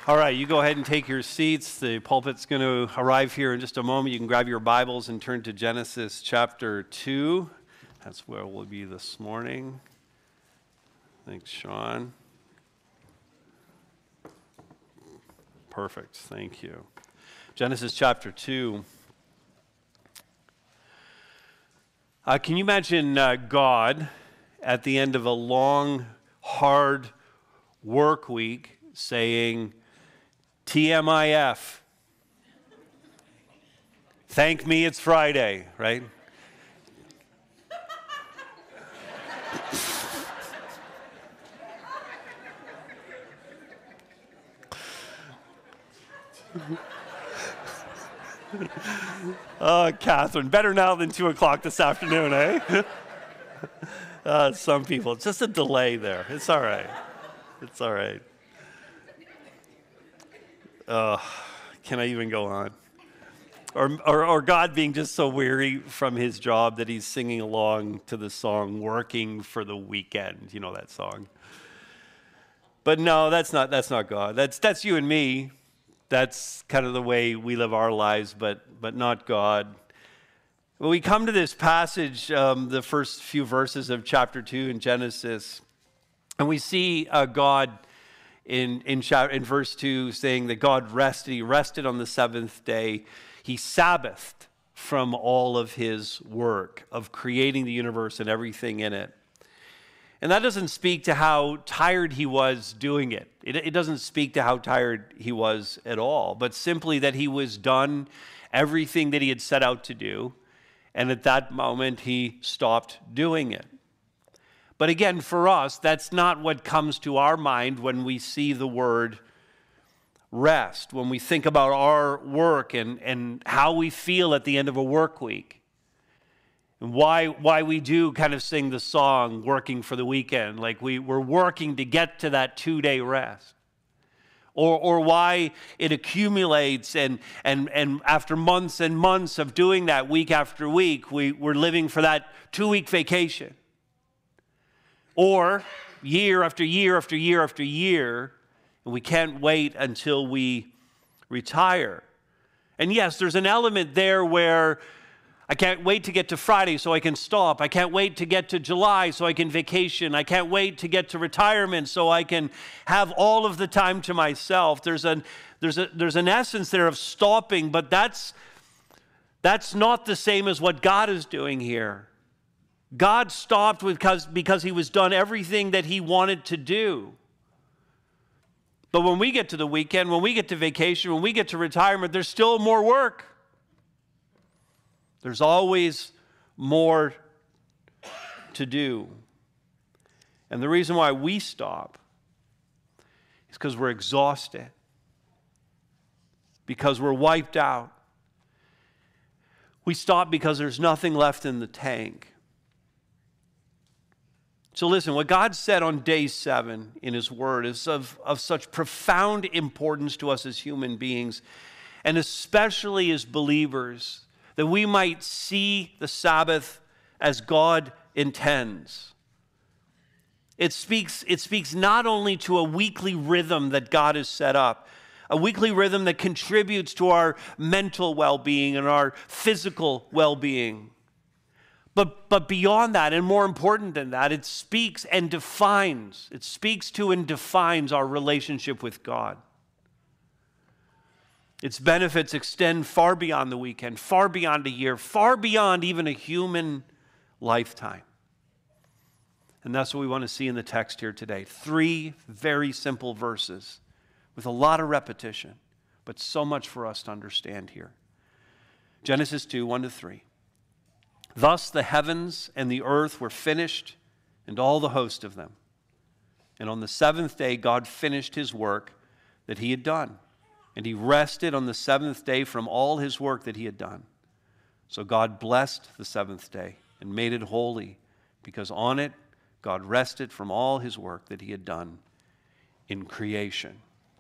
All right, you go ahead and take your seats. The pulpit's going to arrive here in just a moment. You can grab your Bibles and turn to Genesis chapter 2. That's where we'll be this morning. Thanks, Sean. Perfect, thank you. Genesis chapter 2. Can you imagine God at the end of a long, hard work week saying, TMIF. Thank me, it's Friday, right? Oh, Catherine, better now than 2 o'clock this afternoon, eh? Some people, it's just a delay there. It's all right. It's all right. Can I even go on? Or God being just so weary from his job that he's singing along to the song, Working for the Weekend. You know that song. But no, that's not God. That's you and me. That's kind of the way we live our lives, but not God. When we come to this passage, the first few verses of chapter 2 in Genesis, and we see God in verse 2 saying that God rested. He rested on the seventh day. He Sabbathed from all of his work of creating the universe and everything in it. And that doesn't speak to how tired he was doing it. It doesn't speak to how tired he was at all, but simply that he was done everything that he had set out to do. And at that moment, he stopped doing it. But again, for us, that's not what comes to our mind when we see the word rest, when we think about our work and how we feel at the end of a work week. And why we do kind of sing the song, Working for the Weekend, like we're working to get to that 2-day rest. Or why it accumulates and after months and months of doing that week after week, we're living for that 2-week vacation. Or year after year after year after year, and we can't wait until we retire. And yes, there's an element there where I can't wait to get to Friday so I can stop. I can't wait to get to July so I can vacation. I can't wait to get to retirement so I can have all of the time to myself. There's an essence there of stopping, but that's not the same as what God is doing here. God stopped because he was done everything that he wanted to do. But when we get to the weekend, when we get to vacation, when we get to retirement, there's still more work. There's always more to do. And the reason why we stop is because we're exhausted, because we're wiped out. We stop because there's nothing left in the tank. So listen, what God said on day 7 in his word is of such profound importance to us as human beings, and especially as believers, that we might see the Sabbath as God intends. It speaks not only to a weekly rhythm that God has set up, a weekly rhythm that contributes to our mental well-being and our physical well-being. But beyond that, and more important than that, it speaks to and defines our relationship with God. Its benefits extend far beyond the weekend, far beyond a year, far beyond even a human lifetime. And that's what we want to see in the text here today. 3 very simple verses with a lot of repetition, but so much for us to understand here. Genesis 2, 1-3. Thus the heavens and the earth were finished, and all the host of them. And on the 7th day God finished his work that he had done. And he rested on the 7th day from all his work that he had done. So God blessed the 7th day and made it holy, because on it God rested from all his work that he had done in creation.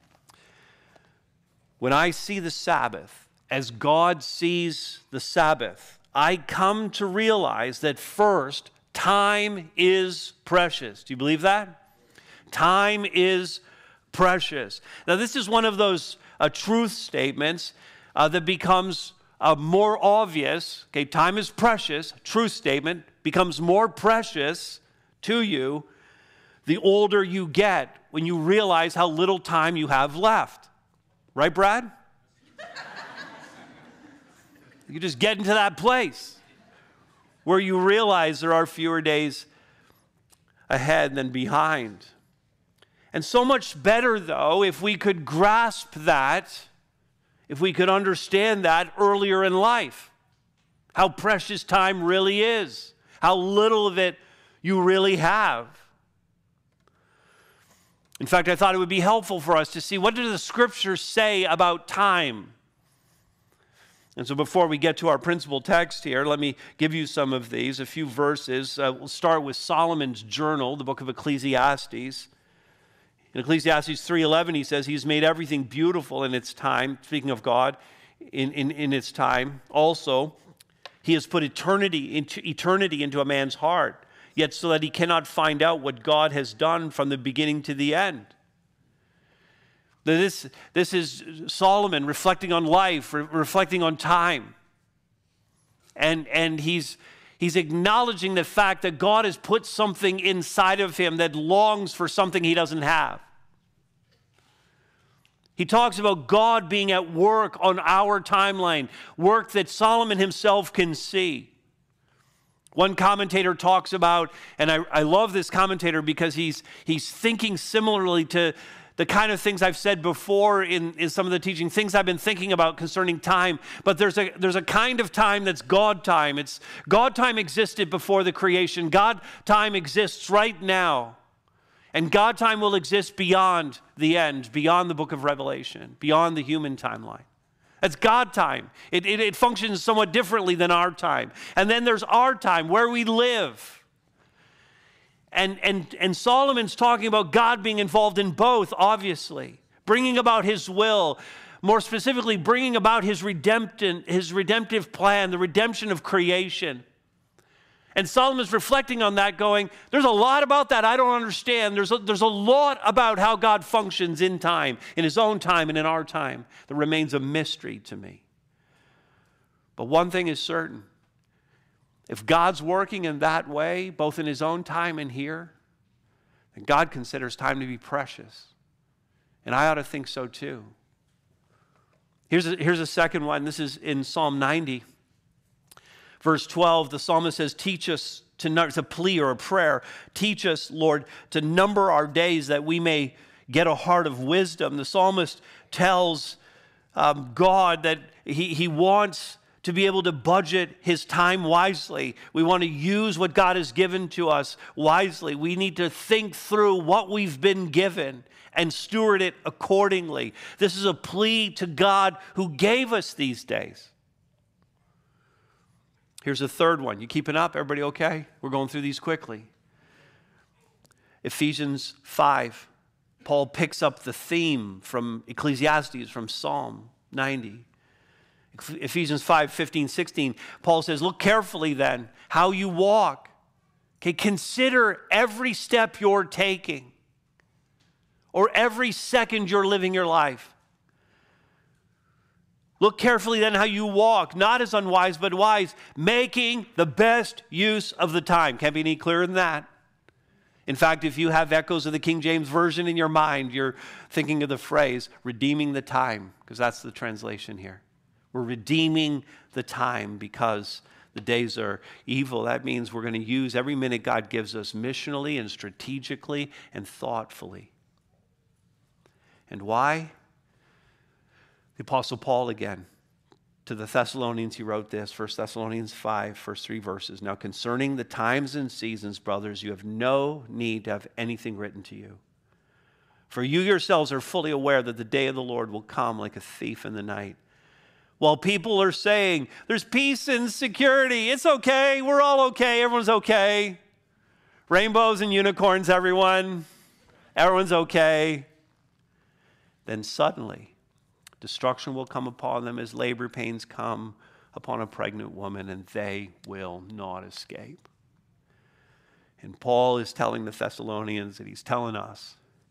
When I see the Sabbath as God sees the Sabbath, I come to realize that first, time is precious. Do you believe that? Time is precious. Now, this is one of those truth statements that becomes more obvious. Okay, time is precious. Truth statement becomes more precious to you the older you get, when you realize how little time you have left. Right, Brad? You just get into that place where you realize there are fewer days ahead than behind. And so much better, though, if we could grasp that, if we could understand that earlier in life, how precious time really is, how little of it you really have. In fact, I thought it would be helpful for us to see, what do the scriptures say about time? And so before we get to our principal text here, let me give you some of these, a few verses. We'll start with Solomon's journal, the book of Ecclesiastes. In Ecclesiastes 3:11, he says, he's made everything beautiful in its time, speaking of God, in its time. Also, he has put eternity into a man's heart, yet so that he cannot find out what God has done from the beginning to the end. This is Solomon reflecting on life, reflecting on time. And he's acknowledging the fact that God has put something inside of him that longs for something he doesn't have. He talks about God being at work on our timeline, work that Solomon himself can see. One commentator talks about, and I love this commentator because he's thinking similarly to the kind of things I've said before in some of the teaching, things I've been thinking about concerning time. But there's a kind of time that's God time. It's God time existed before the creation. God time exists right now. And God time will exist beyond the end, beyond the book of Revelation, beyond the human timeline. That's God time. It functions somewhat differently than our time. And then there's our time, where we live. And Solomon's talking about God being involved in both, obviously, bringing about his will, more specifically bringing about his redemptive plan, the redemption of creation. And Solomon's reflecting on that, going, there's a lot about that I don't understand. There's a lot about how God functions in time, in his own time and in our time, that remains a mystery to me. But one thing is certain. If God's working in that way, both in his own time and here, then God considers time to be precious. And I ought to think so too. Here's a second one. This is in Psalm 90. Verse 12, the psalmist says, teach us to number, it's a plea or a prayer. Teach us, Lord, to number our days that we may get a heart of wisdom. The psalmist tells God that he wants to be able to budget his time wisely. We want to use what God has given to us wisely. We need to think through what we've been given and steward it accordingly. This is a plea to God who gave us these days. Here's a third one. You keeping up? Everybody okay? We're going through these quickly. Ephesians 5. Paul picks up the theme from Ecclesiastes, from Psalm 90. Ephesians 5, 15, 16. Paul says, look carefully then how you walk. Okay, consider every step you're taking or every second you're living your life. Look carefully then how you walk, not as unwise, but wise, making the best use of the time. Can't be any clearer than that. In fact, if you have echoes of the King James Version in your mind, you're thinking of the phrase, redeeming the time, because that's the translation here. We're redeeming the time because the days are evil. That means we're going to use every minute God gives us missionally and strategically and thoughtfully. And why? The Apostle Paul again, to the Thessalonians, he wrote this, 1 Thessalonians 5, first 3 verses. Now concerning the times and seasons, brothers, you have no need to have anything written to you. For you yourselves are fully aware that the day of the Lord will come like a thief in the night. While people are saying, there's peace and security, it's okay, we're all okay, everyone's okay. Rainbows and unicorns, everyone's okay. Then suddenly, destruction will come upon them as labor pains come upon a pregnant woman, and they will not escape. And Paul is telling the Thessalonians, and he's telling us,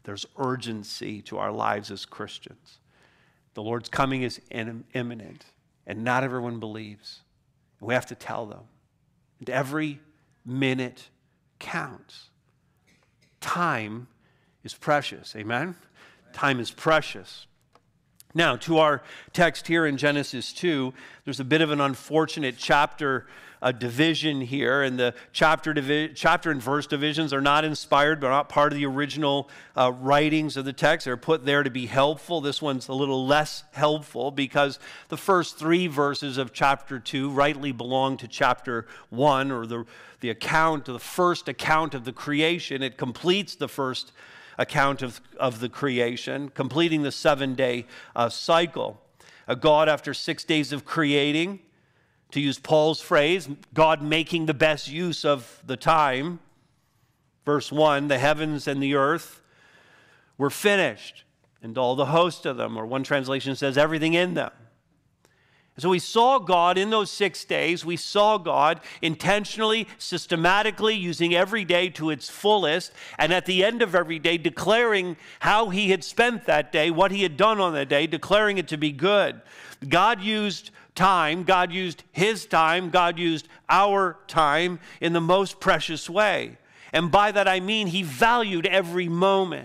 There's urgency to our lives as Christians. The Lord's coming is imminent, and not everyone believes. We have to tell them. And every minute counts. Time is precious. Amen? Time is precious. Now, to our text here in Genesis 2, there's a bit of an unfortunate chapter division here, and the chapter and verse divisions are not inspired, but not part of the original writings of the text. They're put there to be helpful. This one's a little less helpful because the first 3 verses of chapter 2 rightly belong to chapter 1, or the first account of the creation. It completes the first account of the creation, completing the 7-day cycle. God, after 6 days of creating, to use Paul's phrase, God making the best use of the time. Verse 1, the heavens and the earth were finished, and all the host of them, or one translation says everything in them. So we saw God in those 6 days. We saw God intentionally, systematically using every day to its fullest, and at the end of every day declaring how he had spent that day, what he had done on that day, declaring it to be good. God used time, God used his time, God used our time in the most precious way. And by that I mean he valued every moment.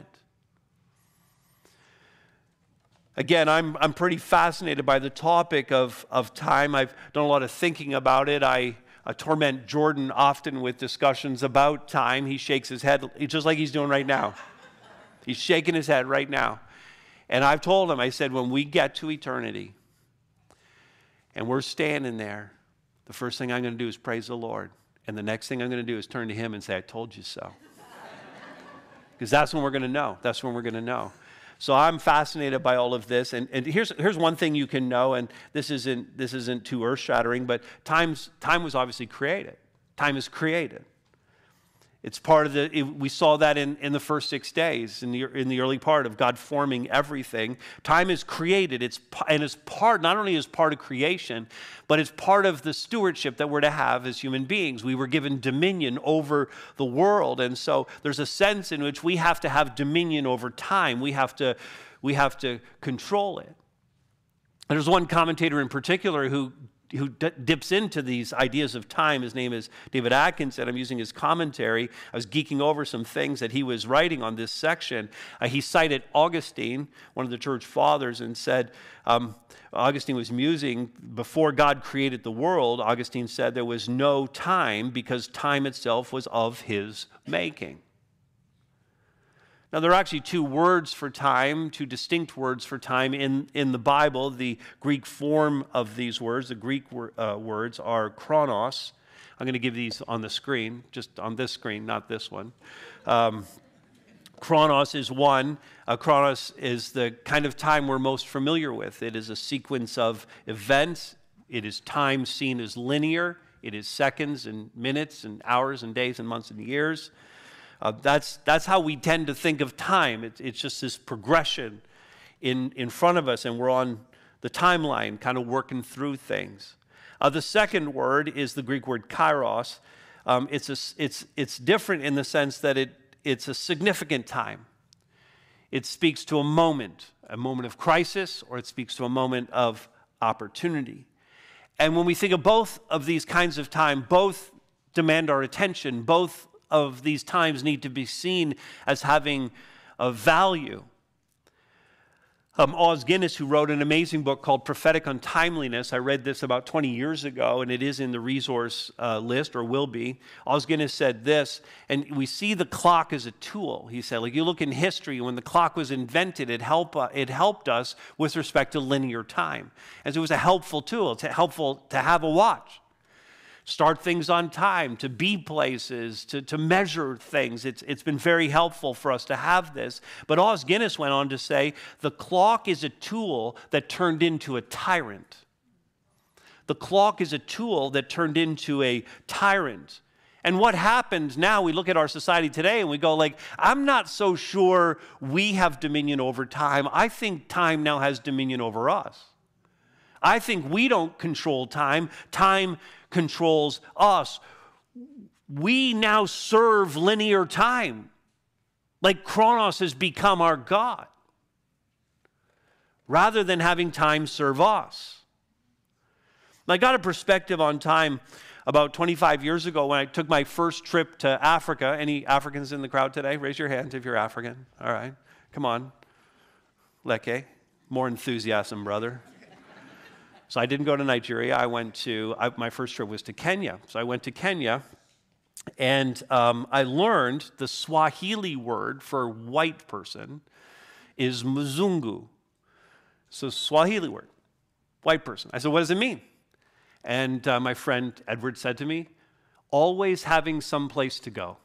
Again, I'm pretty fascinated by the topic of time. I've done a lot of thinking about it. I torment Jordan often with discussions about time. He shakes his head just like he's doing right now. He's shaking his head right now. And I've told him, I said, when we get to eternity and we're standing there, the first thing I'm going to do is praise the Lord. And the next thing I'm going to do is turn to him and say, I told you so. Because that's when we're going to know. That's when we're going to know. So I'm fascinated by all of this, and here's one thing you can know, and this isn't too earth-shattering, but time was obviously created. Time is created. It's part of we saw that in the first 6 days, in the early part of God forming everything. Time is created. It's part, not only as part of creation, but it's part of the stewardship that we're to have as human beings. We were given dominion over the world, and so there's a sense in which we have to have dominion over time. We have to control it. And there's one commentator in particular who dips into these ideas of time. His name is David Atkinson. I'm using his commentary. I was geeking over some things that he was writing on this section. He cited Augustine, one of the church fathers, and said, Augustine was musing, before God created the world, Augustine said there was no time because time itself was of his making. Now, there are actually 2 words for time, 2 distinct words for time in the Bible. The Greek form of these words, the Greek words are chronos. I'm going to give these on the screen, just on this screen, not this one. Chronos is one. Chronos is the kind of time we're most familiar with. It is a sequence of events. It is time seen as linear. It is seconds and minutes and hours and days and months and years. That's how we tend to think of time. It's just this progression in front of us, and we're on the timeline, kind of working through things. The second word is the Greek word kairos. It's different in the sense that it's a significant time. It speaks to a moment of crisis, or it speaks to a moment of opportunity. And when we think of both of these kinds of time, both demand our attention. Both of these times need to be seen as having a value. Os Guinness, who wrote an amazing book called Prophetic Untimeliness, I read this about 20 years ago, and it is in the resource list, or will be. Os Guinness said this, and we see the clock as a tool. He said, like, you look in history, when the clock was invented, it helped us with respect to linear time. And so it was a helpful tool. It's helpful to have a watch. Start things on time, to be places, to measure things. It's been very helpful for us to have this. But Os Guinness went on to say, the clock is a tool that turned into a tyrant. The clock is a tool that turned into a tyrant. And what happens now, we look at our society today and we go like, I'm not so sure we have dominion over time. I think time now has dominion over us. I think we don't control time. Time controls us. We now serve linear time. Like Chronos has become our God, rather than having time serve us. I got a perspective on time about 25 years ago when I took my first trip to Africa. Any Africans in the crowd today? Raise your hand if you're African. All right. Come on. Leke. More enthusiasm, brother. So I didn't go to Nigeria. My first trip was to Kenya. So I went to Kenya, and I learned the Swahili word for white person is mzungu. So Swahili word, white person. I said, what does it mean? And my friend Edward said to me, always having some place to go.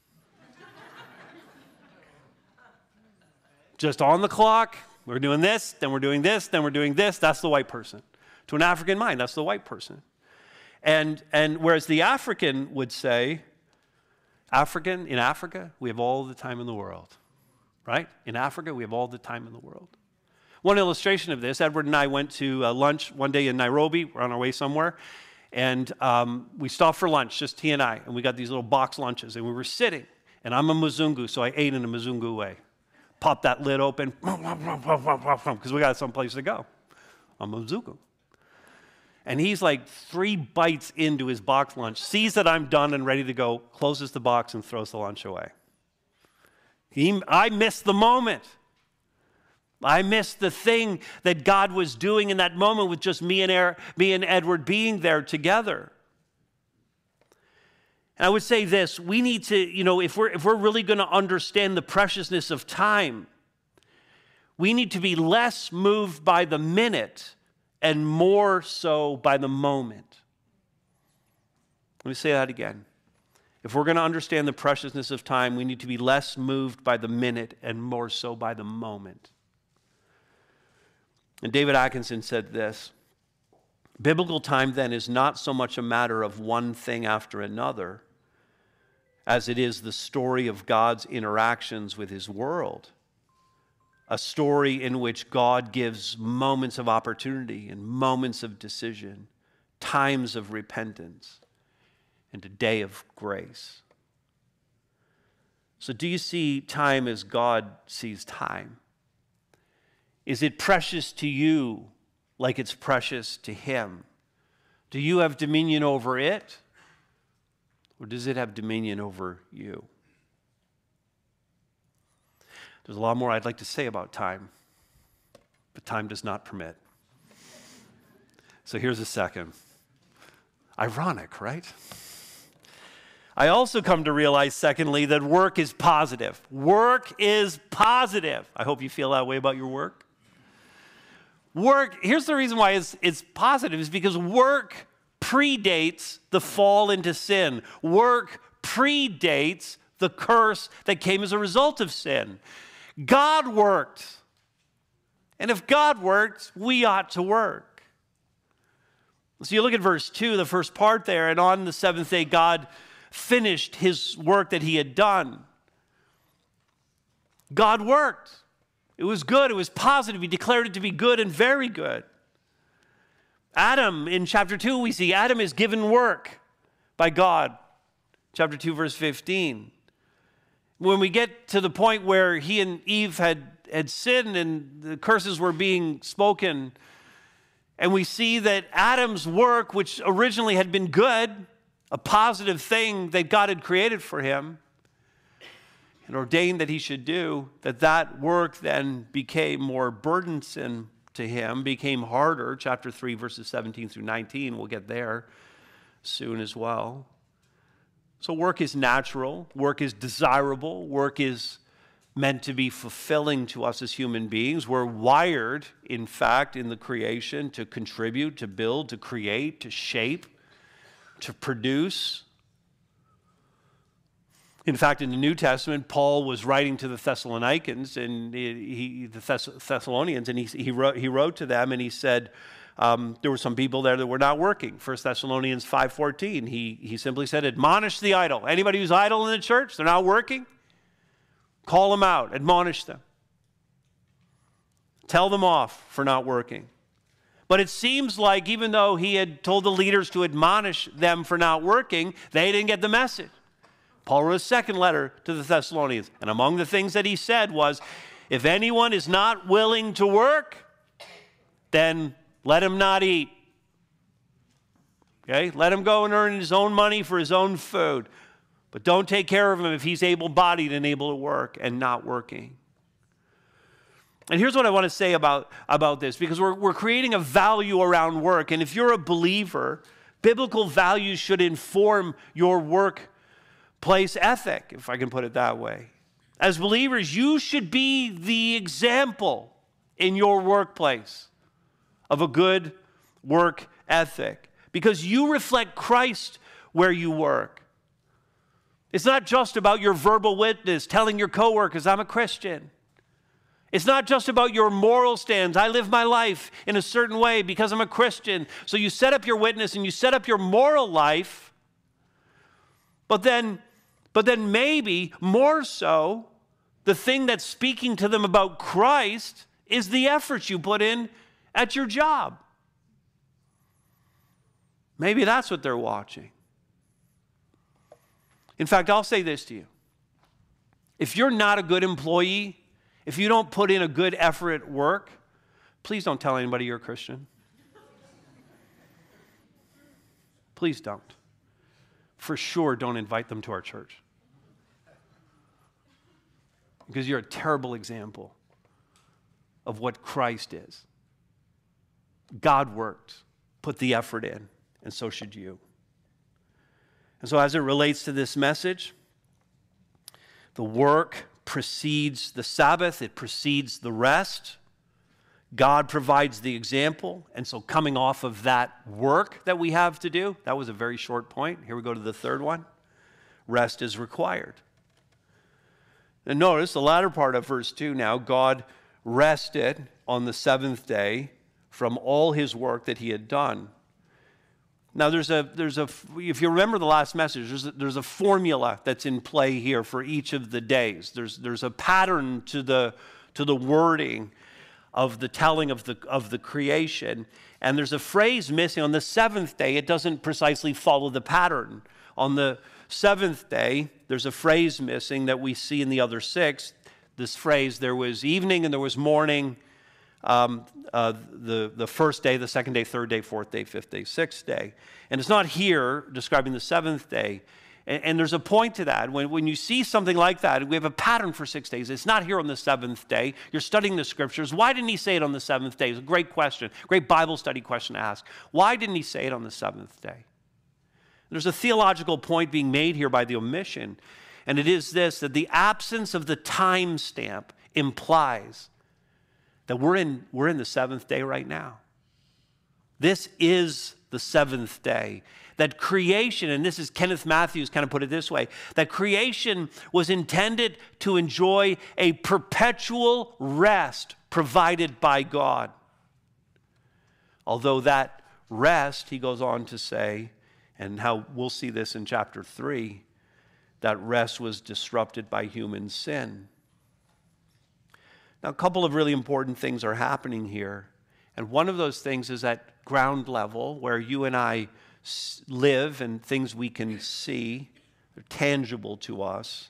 Just on the clock, we're doing this, then we're doing this, then we're doing this. That's the white person. To an African mind, that's the white person. And whereas the African would say, in Africa, we have all the time in the world. Right? In Africa, we have all the time in the world. One illustration of this, Edward and I went to lunch one day in Nairobi. We're on our way somewhere. And we stopped for lunch, just he and I. And we got these little box lunches. And we were sitting. And I'm a Mzungu, so I ate in a Mzungu way. Popped that lid open, because we got someplace to go. I'm a Mzungu. And he's like 3 bites into his box lunch, sees that I'm done and ready to go, closes the box and throws the lunch away. I missed the moment. I missed the thing that God was doing in that moment with just me and Edward being there together. And I would say this, we need to, if we're really going to understand the preciousness of time, we need to be less moved by the minute and more so by the moment. Let me say that again. If we're going to understand the preciousness of time, we need to be less moved by the minute and more so by the moment. And David Atkinson said this, biblical time then is not so much a matter of one thing after another as it is the story of God's interactions with his world. A story in which God gives moments of opportunity and moments of decision, times of repentance, and a day of grace. So do you see time as God sees time? Is it precious to you like it's precious to him? Do you have dominion over it? Or does it have dominion over you? There's a lot more I'd like to say about time, but time does not permit. So here's a second. Ironic, right? I also come to realize, secondly, that work is positive. Work is positive. I hope you feel that way about your work. Work, here's the reason why it's positive, is because work predates the fall into sin. Work predates the curse that came as a result of sin. God worked. And if God worked, we ought to work. So you look at verse 2, the first part there, and on the seventh day, God finished his work that he had done. God worked. It was good. It was positive. He declared it to be good and very good. Adam, in chapter 2, we see Adam is given work by God. Chapter 2, verse 15. When we get to the point where he and Eve had sinned and the curses were being spoken, and we see that Adam's work, which originally had been good, a positive thing that God had created for him and ordained that he should do, that work then became more burdensome to him, became harder. Chapter 3, verses 17 through 19, we'll get there soon as well. So work is natural, work is desirable, work is meant to be fulfilling to us as human beings. We're wired, in fact, in the creation to contribute, to build, to create, to shape, to produce. In fact, in the New Testament, Paul was writing to the Thessalonians, and Thessalonians, and he wrote to them, and he said there were some people there that were not working. 1 Thessalonians 5:14, he simply said, admonish the idle. Anybody who's idle in the church, they're not working, call them out, admonish them. Tell them off for not working. But it seems like even though he had told the leaders to admonish them for not working, they didn't get the message. Paul wrote a second letter to the Thessalonians. And among the things that he said was, if anyone is not willing to work, then let him not eat. Okay? Let him go and earn his own money for his own food. But don't take care of him if he's able-bodied and able to work and not working. And here's what I want to say about this, because we're creating a value around work. And if you're a believer, biblical values should inform your workplace ethic, if I can put it that way. As believers, you should be the example in your workplace of a good work ethic, because you reflect Christ where you work. It's not just about your verbal witness, telling your coworkers, I'm a Christian. It's not just about your moral stands. I live my life in a certain way because I'm a Christian. So you set up your witness and you set up your moral life, but then maybe more so, the thing that's speaking to them about Christ is the effort you put in at your job. Maybe that's what they're watching. In fact, I'll say this to you. If you're not a good employee, if you don't put in a good effort at work, please don't tell anybody you're a Christian. Please don't. For sure, don't invite them to our church. Because you're a terrible example of what Christ is. God worked, put the effort in, and so should you. And so as it relates to this message, the work precedes the Sabbath, it precedes the rest. God provides the example, and so coming off of that work that we have to do, that was a very short point. Here we go to the third one. Rest is required. And notice the latter part of verse 2 now, God rested on the seventh day from all his work that he had done. Now, if you remember the last message, there's a formula that's in play here for each of the days. There's a pattern to the wording of the telling of the creation, and there's a phrase missing on the seventh day. It doesn't precisely follow the pattern. On the seventh day, there's a phrase missing that we see in the other six. This phrase, there was evening and there was morning. The first day, the second day, third day, fourth day, fifth day, sixth day. And it's not here describing the seventh day. And there's a point to that. When you see something like that, we have a pattern for 6 days. It's not here on the seventh day. You're studying the scriptures. Why didn't he say it on the seventh day? It's a great question, great Bible study question to ask. Why didn't he say it on the seventh day? There's a theological point being made here by the omission. And it is this, that the absence of the time stamp implies that we're in the seventh day right now. This is the seventh day. That creation, and this is Kenneth Matthews kind of put it this way, that creation was intended to enjoy a perpetual rest provided by God. Although that rest, he goes on to say, and how we'll see this in chapter 3, that rest was disrupted by human sin. Now, a couple of really important things are happening here. And one of those things is at ground level, where you and I live and things we can see, they're tangible to us.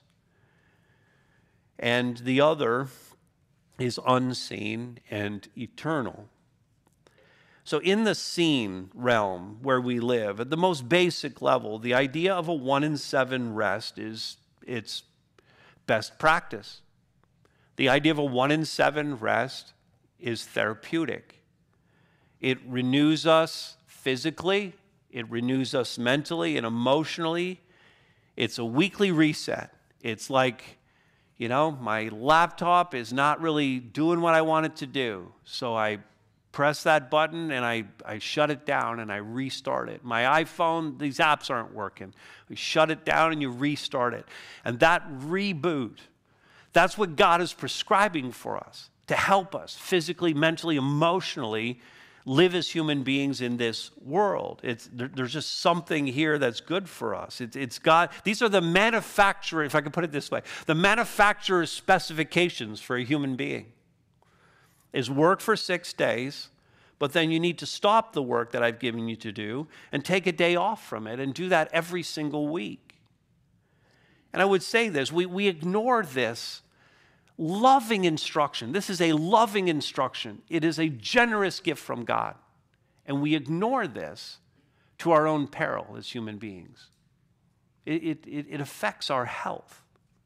And the other is unseen and eternal. So in the seen realm where we live, at the most basic level, the idea of a 1 in 7 rest is its best practice. The idea of a 1 in 7 rest is therapeutic. It renews us physically, it renews us mentally and emotionally. It's a weekly reset. It's like, my laptop is not really doing what I want it to do. So I press that button and I shut it down and I restart it. My iPhone, these apps aren't working. You shut it down and you restart it. And that reboot, that's what God is prescribing for us, to help us physically, mentally, emotionally live as human beings in this world. There's just something here that's good for us. It's God. These are the manufacturer, if I could put it this way, the manufacturer's specifications for a human being is work for 6 days, but then you need to stop the work that I've given you to do and take a day off from it and do that every single week. And I would say this, we ignore this loving instruction. This is a loving instruction. It is a generous gift from God. And we ignore this to our own peril as human beings. It affects our health.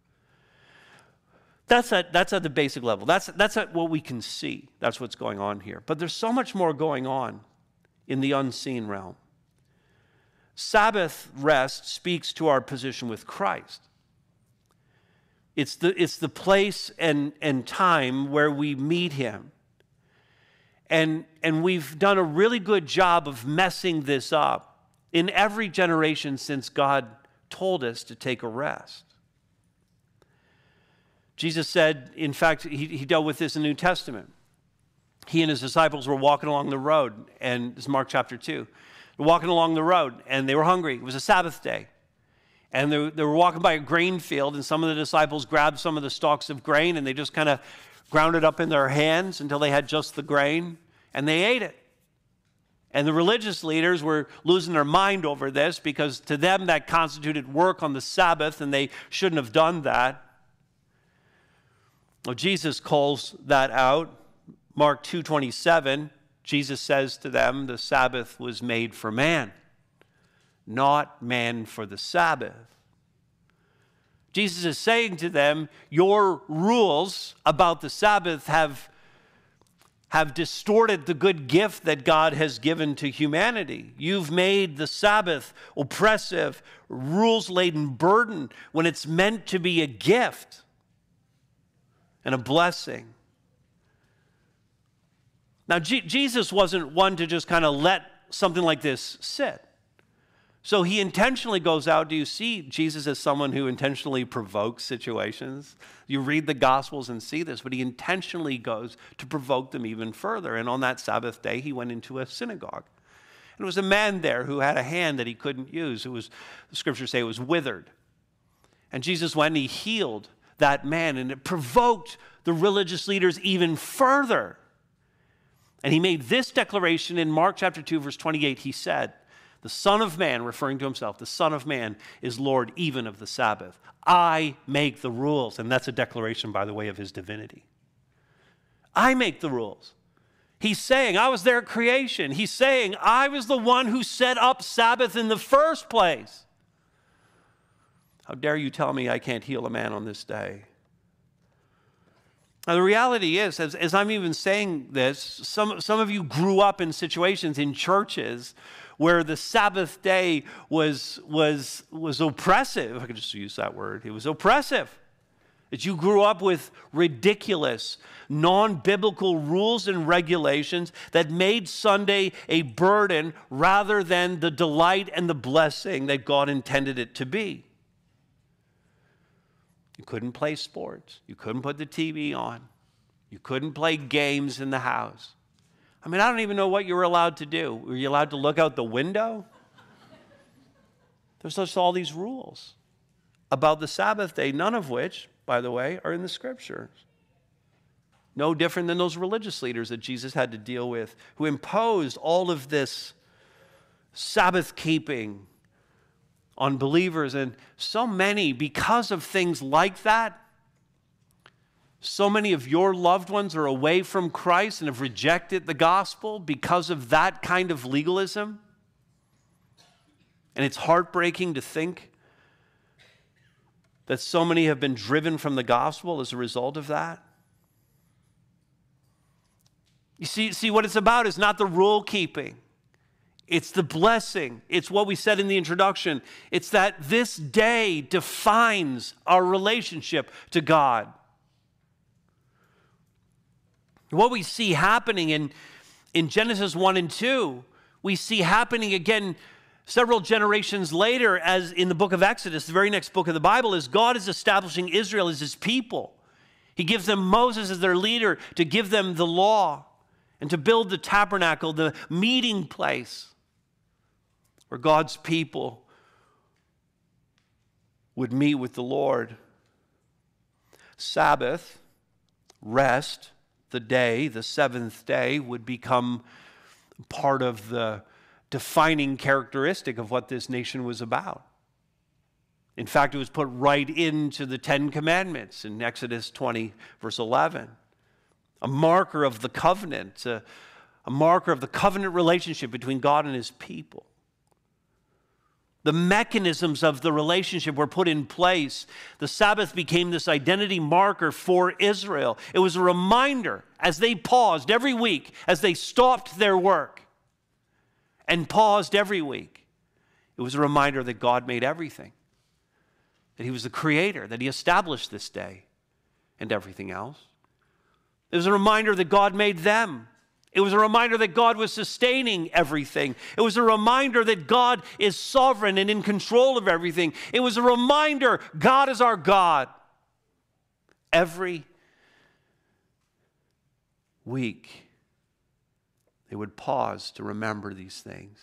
That's at the basic level. That's at what we can see. That's what's going on here. But there's so much more going on in the unseen realm. Sabbath rest speaks to our position with Christ. It's the place and time where we meet him. And we've done a really good job of messing this up in every generation since God told us to take a rest. Jesus said, in fact, he dealt with this in the New Testament. He and his disciples were walking along the road, and this is Mark chapter 2. They're walking along the road, and they were hungry. It was a Sabbath day. And they were walking by a grain field, and some of the disciples grabbed some of the stalks of grain, and they just kind of ground it up in their hands until they had just the grain, and they ate it. And the religious leaders were losing their mind over this because to them that constituted work on the Sabbath, and they shouldn't have done that. Well, Jesus calls that out. Mark 2:27, Jesus says to them, the Sabbath was made for man, not man for the Sabbath. Jesus is saying to them, your rules about the Sabbath have distorted the good gift that God has given to humanity. You've made the Sabbath oppressive, rules-laden burden when it's meant to be a gift and a blessing. Now, Jesus wasn't one to just kind of let something like this sit. So he intentionally goes out. Do you see Jesus as someone who intentionally provokes situations? You read the Gospels and see this, but he intentionally goes to provoke them even further. And on that Sabbath day, he went into a synagogue. And there was a man there who had a hand that he couldn't use. The scriptures say it was withered. And Jesus went and he healed that man, and it provoked the religious leaders even further. And he made this declaration in Mark chapter 2, verse 28. He said, the Son of Man, referring to himself, the Son of Man is Lord even of the Sabbath. I make the rules. And that's a declaration, by the way, of his divinity. I make the rules. He's saying, I was there at creation. He's saying, I was the one who set up Sabbath in the first place. How dare you tell me I can't heal a man on this day? Now, the reality is, as I'm even saying this, some of you grew up in situations in churches where the Sabbath day was oppressive. If I could just use that word. It was oppressive. That you grew up with ridiculous, non-biblical rules and regulations that made Sunday a burden rather than the delight and the blessing that God intended it to be. You couldn't play sports. You couldn't put the TV on. You couldn't play games in the house. I mean, I don't even know what you were allowed to do. Were you allowed to look out the window? There's just all these rules about the Sabbath day, none of which, by the way, are in the scriptures. No different than those religious leaders that Jesus had to deal with, who imposed all of this Sabbath keeping on believers. And so many, because of things like that, so many of your loved ones are away from Christ and have rejected the gospel because of that kind of legalism. And it's heartbreaking to think that so many have been driven from the gospel as a result of that. You see, what it's about is not the rule keeping. It's the blessing. It's what we said in the introduction. It's that this day defines our relationship to God. What we see happening in Genesis 1 and 2, we see happening again several generations later as in the book of Exodus, the very next book of the Bible, is God is establishing Israel as his people. He gives them Moses as their leader to give them the law and to build the tabernacle, the meeting place where God's people would meet with the Lord. Sabbath, rest, the day, the seventh day, would become part of the defining characteristic of what this nation was about. In fact, it was put right into the Ten Commandments in Exodus 20, verse 11. A marker of the covenant, a marker of the covenant relationship between God and his people. The mechanisms of the relationship were put in place. The Sabbath became this identity marker for Israel. It was a reminder as they paused every week, as they stopped their work and paused every week. It was a reminder that God made everything, that he was the creator, that he established this day and everything else. It was a reminder that God made them. It was a reminder that God was sustaining everything. It was a reminder that God is sovereign and in control of everything. It was a reminder God is our God. Every week, they would pause to remember these things.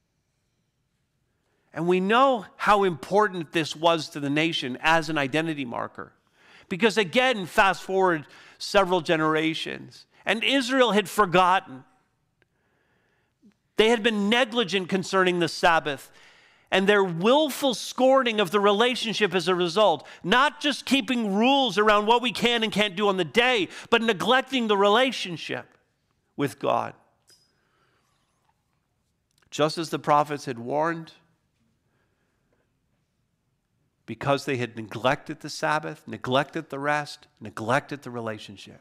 And we know how important this was to the nation as an identity marker. Because again, fast forward several generations, and Israel had forgotten. They had been negligent concerning the Sabbath, and their willful scorning of the relationship as a result, not just keeping rules around what we can and can't do on the day, but neglecting the relationship with God. Just as the prophets had warned, because they had neglected the Sabbath, neglected the rest, neglected the relationship,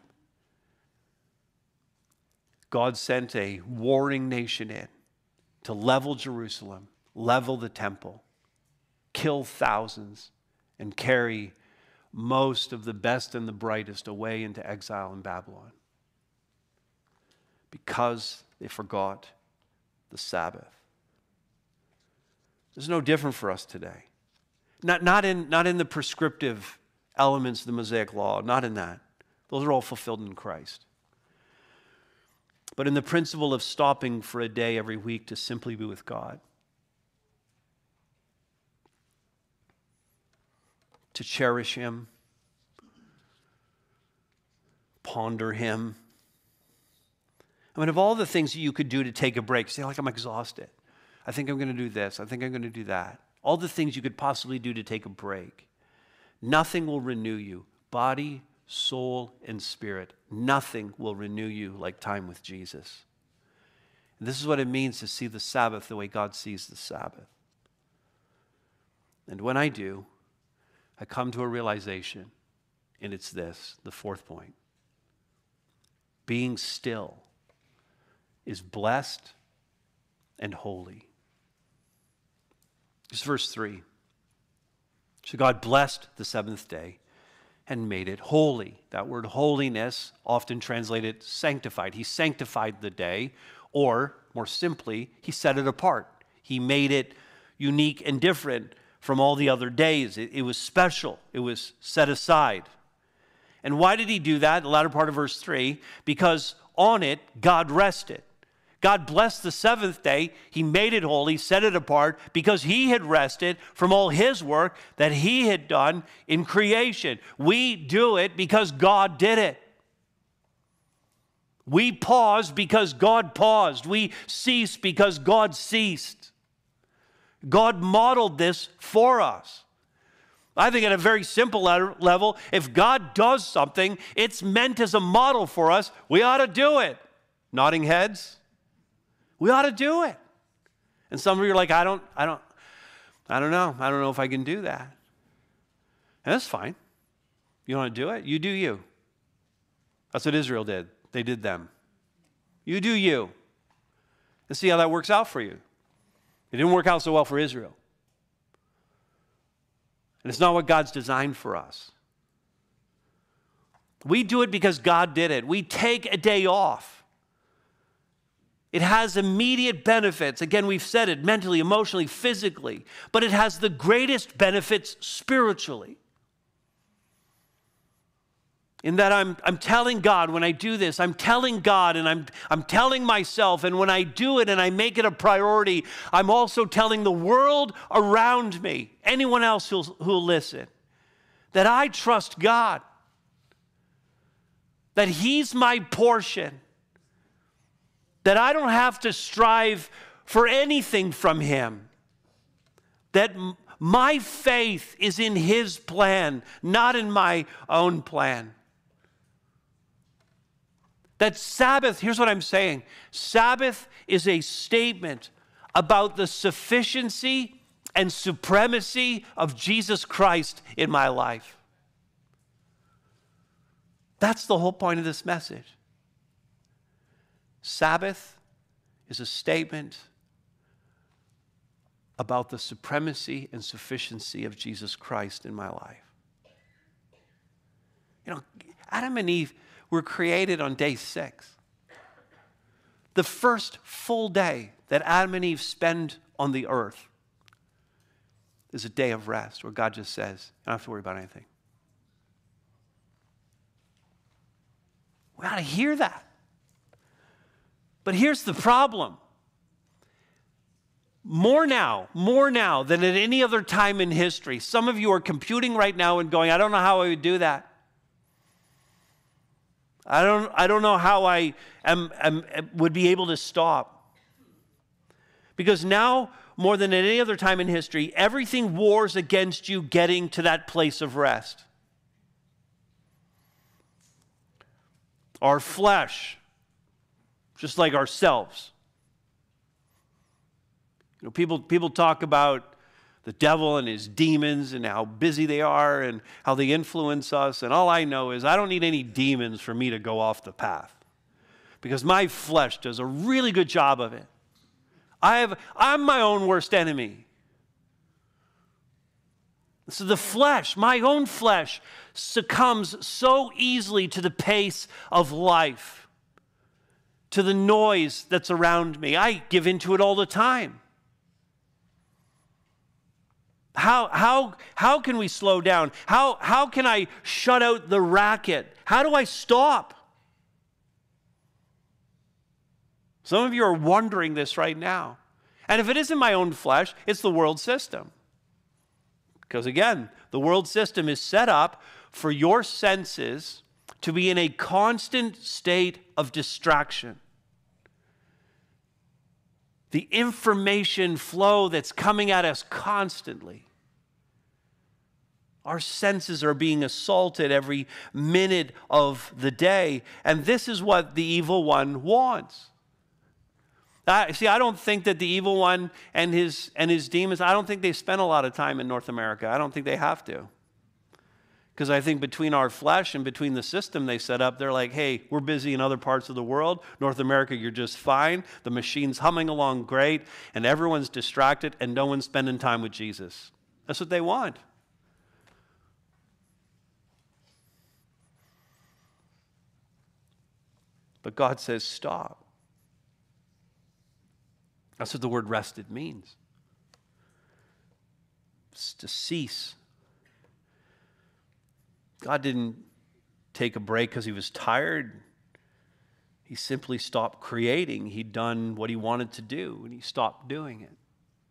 God sent a warring nation in to level Jerusalem, level the temple, kill thousands, and carry most of the best and the brightest away into exile in Babylon because they forgot the Sabbath. It's no different for us today. Not in the prescriptive elements of the Mosaic Law, not in that. Those are all fulfilled in Christ. But in the principle of stopping for a day every week to simply be with God, to cherish him, ponder him. I mean, of all the things that you could do to take a break, say, like, I'm exhausted. I think I'm going to do this. I think I'm going to do that. All the things you could possibly do to take a break. Nothing will renew you. Body, soul, and spirit. Nothing will renew you like time with Jesus. And this is what it means to see the Sabbath the way God sees the Sabbath. And when I do, I come to a realization, and it's this, the fourth point. Being still is blessed and holy. This is verse 3. So God blessed the seventh day and made it holy. That word holiness, often translated sanctified. He sanctified the day, or more simply, he set it apart. He made it unique and different from all the other days. It was special. It was set aside. And why did he do that? The latter part of verse 3, because on it, God rested. God blessed the seventh day. He made it holy, set it apart, because he had rested from all his work that he had done in creation. We do it because God did it. We pause because God paused. We cease because God ceased. God modeled this for us. I think at a very simple level, if God does something, it's meant as a model for us. We ought to do it. Nodding heads. We ought to do it. And some of you are like, I don't know. I don't know if I can do that. And that's fine. You want to do it? You do you. That's what Israel did. They did them. You do you. And see how that works out for you. It didn't work out so well for Israel. And it's not what God's designed for us. We do it because God did it. We take a day off. It has immediate benefits. Again, we've said it, mentally, emotionally, physically. But it has the greatest benefits spiritually. In that I'm telling God when I do this, I'm telling God and I'm telling myself, and when I do it and I make it a priority, I'm also telling the world around me, anyone else who'll listen, that I trust God, that he's my portion, that I don't have to strive for anything from him, that My faith is in his plan, not in my own plan. That Sabbath, here's what I'm saying. Sabbath is a statement about the sufficiency and supremacy of Jesus Christ in my life. That's the whole point of this message. Sabbath is a statement about the supremacy and sufficiency of Jesus Christ in my life. You know, Adam and Eve were created on day 6. The first full day that Adam and Eve spend on the earth is a day of rest where God just says, I don't have to worry about anything. We ought to hear that. But here's the problem. More now than at any other time in history. Some of you are computing right now and going, I don't know how I would do that. I don't know how I would be able to stop. Because now, more than at any other time in history, everything wars against you getting to that place of rest. Our flesh, just like ourselves. You know, people talk about the devil and his demons and how busy they are and how they influence us. And all I know is I don't need any demons for me to go off the path, because my flesh does a really good job of it. I'm my own worst enemy. So the flesh, my own flesh, succumbs so easily to the pace of life, to the noise that's around me. I give into it all the time. How can we slow down? How can I shut out the racket? How do I stop? Some of you are wondering this right now. And if it isn't my own flesh, it's the world system. Because again, the world system is set up for your senses to be in a constant state of distraction. The information flow that's coming at us constantly. Our senses are being assaulted every minute of the day. And this is what the evil one wants. I don't think that the evil one and his demons, I don't think they spend a lot of time in North America. I don't think they have to. Because I think between our flesh and between the system they set up, they're like, hey, we're busy in other parts of the world. North America, you're just fine. The machine's humming along great, and everyone's distracted, and no one's spending time with Jesus. That's what they want. But God says, stop. That's what the word rested means. It's to cease. God didn't take a break because he was tired. He simply stopped creating. He'd done what he wanted to do, and he stopped doing it.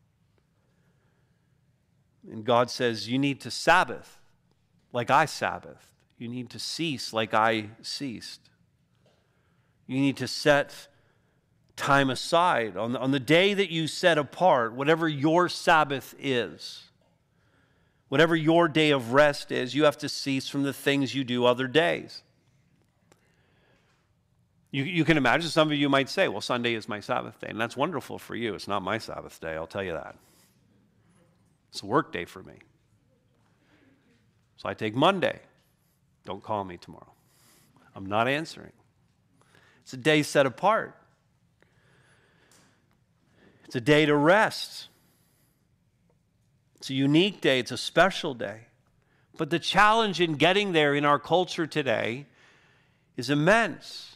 And God says, you need to Sabbath like I Sabbathed. You need to cease like I ceased. You need to set time aside. On the day that you set apart, whatever your Sabbath is, whatever your day of rest is, you have to cease from the things you do other days. You can imagine some of you might say, well, Sunday is my Sabbath day, and that's wonderful for you. It's not my Sabbath day, I'll tell you that. It's a work day for me. So I take Monday. Don't call me tomorrow. I'm not answering. It's a day set apart. It's a day to rest. It's a unique day. It's a special day. But the challenge in getting there in our culture today is immense.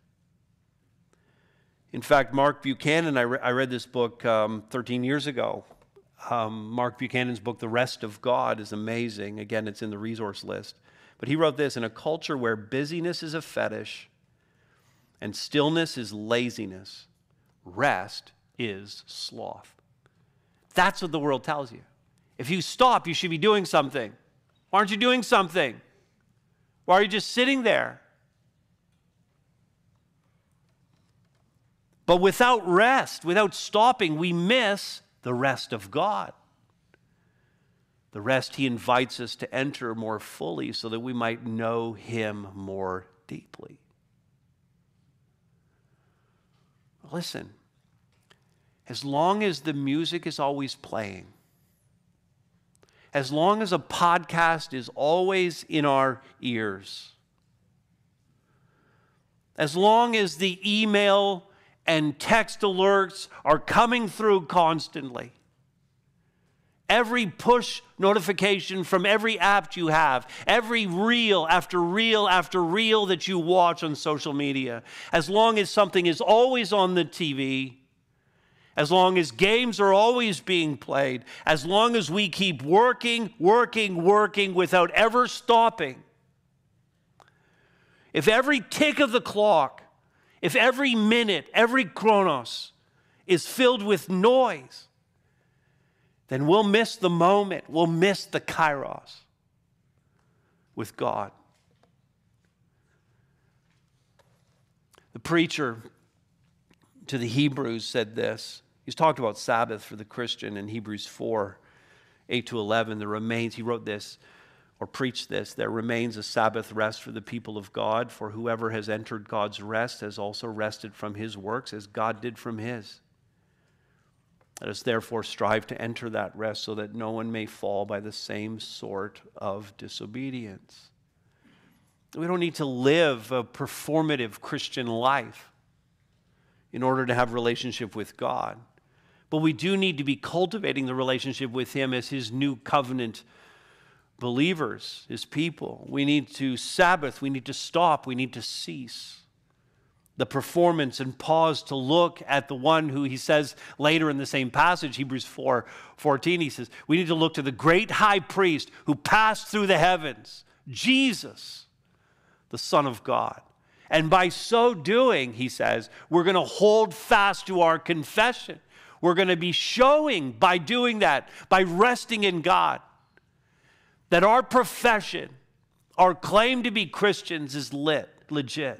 In fact, Mark Buchanan, I read this book 13 years ago. Mark Buchanan's book, The Rest of God, is amazing. Again, it's in the resource list. But he wrote this: in a culture where busyness is a fetish and stillness is laziness, rest is sloth. That's what the world tells you. If you stop, you should be doing something. Why aren't you doing something? Why are you just sitting there? But without rest, without stopping, we miss the rest of God. The rest he invites us to enter more fully so that we might know him more deeply. Listen, as long as the music is always playing, as long as a podcast is always in our ears, as long as the email and text alerts are coming through constantly, every push notification from every app you have, every reel after reel after reel that you watch on social media, as long as something is always on the TV, as long as games are always being played, as long as we keep working without ever stopping, if every tick of the clock, if every minute, every chronos is filled with noise, then we'll miss the moment, we'll miss the kairos with God. The preacher to the Hebrews said this. He's talked about Sabbath for the Christian in Hebrews 4, 8-11. There remains, he wrote this or preached this, there remains a Sabbath rest for the people of God, for whoever has entered God's rest has also rested from his works as God did from his. Let us therefore strive to enter that rest so that no one may fall by the same sort of disobedience. We don't need to live a performative Christian life in order to have a relationship with God. But we do need to be cultivating the relationship with him as his new covenant believers, his people. We need to Sabbath, we need to stop, we need to cease the performance and pause to look at the one who he says later in the same passage, Hebrews 4:14, he says, we need to look to the great high priest who passed through the heavens, Jesus, the Son of God. And by so doing, he says, we're going to hold fast to our confession. We're going to be showing by doing that, by resting in God, that our profession, our claim to be Christians is legit.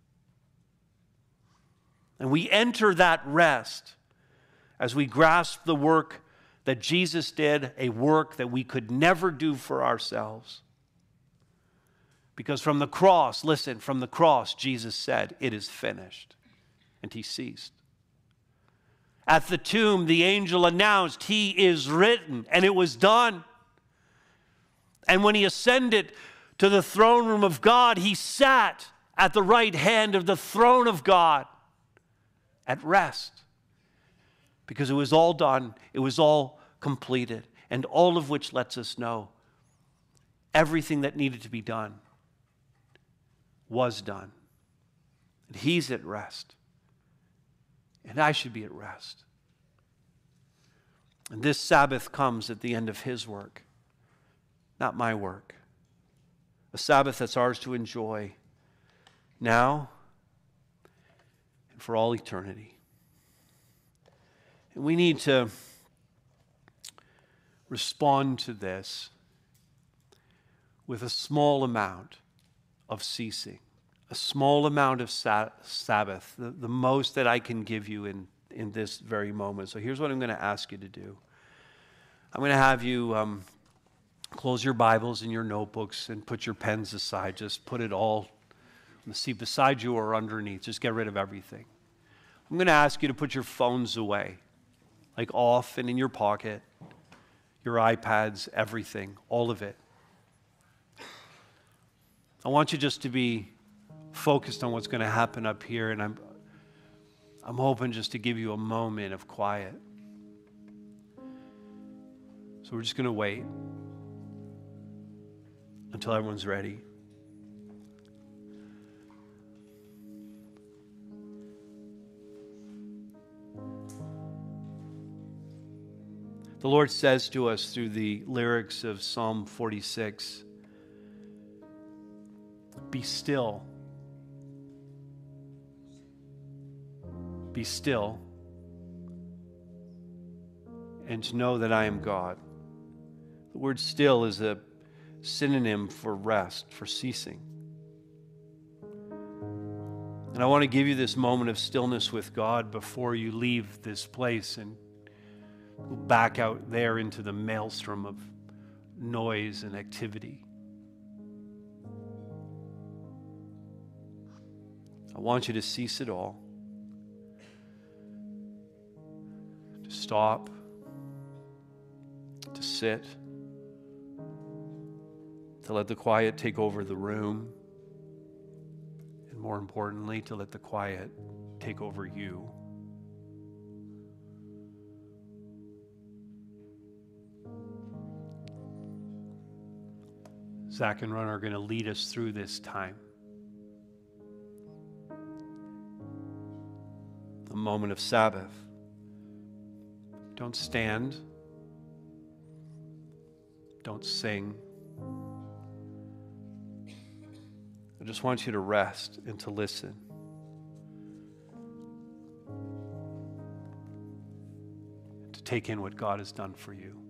And we enter that rest as we grasp the work that Jesus did, a work that we could never do for ourselves. Because from the cross, listen, from the cross, Jesus said, it is finished. And he ceased. At the tomb, the angel announced, he is written, and it was done. And when he ascended to the throne room of God, he sat at the right hand of the throne of God at rest. Because it was all done, it was all completed, and all of which lets us know everything that needed to be done was done. And he's at rest. And I should be at rest. And this Sabbath comes at the end of his work, not my work. A Sabbath that's ours to enjoy now and for all eternity. And we need to respond to this with a small amount of ceasing, a small amount of Sabbath, the most that I can give you in this very moment. So here's what I'm going to ask you to do. I'm going to have you close your Bibles and your notebooks and put your pens aside. Just put it all on the seat beside you or underneath. Just get rid of everything. I'm going to ask you to put your phones away, like off and in your pocket, your iPads, everything, all of it. I want you just to be focused on what's going to happen up here, and I'm hoping just to give you a moment of quiet. So we're just going to wait until everyone's ready. The Lord says to us through the lyrics of Psalm 46, be still. Be still. And to know that I am God. The word still is a synonym for rest, for ceasing. And I want to give you this moment of stillness with God before you leave this place and go back out there into the maelstrom of noise and activity. I want you to cease it all. To stop. To sit. To let the quiet take over the room. And more importantly, to let the quiet take over you. Zach and Ron are going to lead us through this time. A moment of Sabbath. Don't stand. Don't sing. I just want you to rest and to listen. To take in what God has done for you.